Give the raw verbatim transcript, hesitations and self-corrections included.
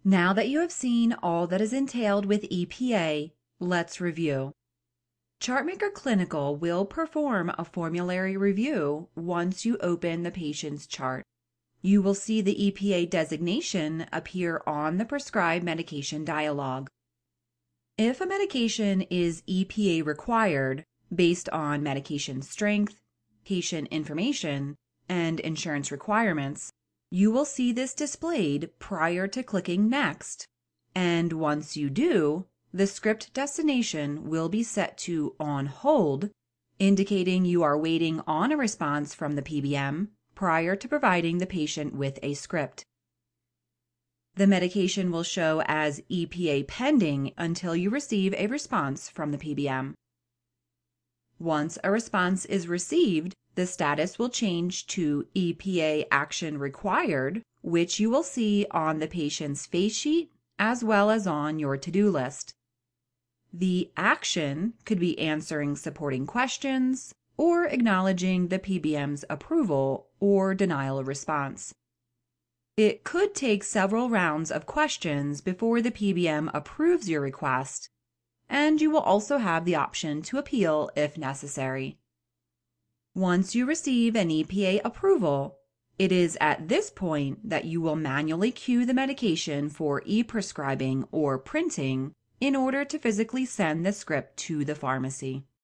Now that you have seen all that is entailed with E P A, let's review. Chartmaker Clinical will perform a formulary review once you open the patient's chart. You will see the E P A designation appear on the prescribed medication dialog. If a medication is E P A required based on medication strength, patient information, and insurance requirements, you will see this displayed prior to clicking Next, and once you do, the script destination will be set to On Hold, indicating you are waiting on a response from the P B M prior to providing the patient with a script. The medication will show as E P A pending until you receive a response from the P B M. Once a response is received, the status will change to E P A action required, which you will see on the patient's face sheet as well as on your to-do list. The action could be answering supporting questions or acknowledging the P B M's approval or denial of response. It could take several rounds of questions before the P B M approves your request, and you will also have the option to appeal if necessary. Once you receive an E P A approval, it is at this point that you will manually queue the medication for e-prescribing or printing in order to physically send the script to the pharmacy.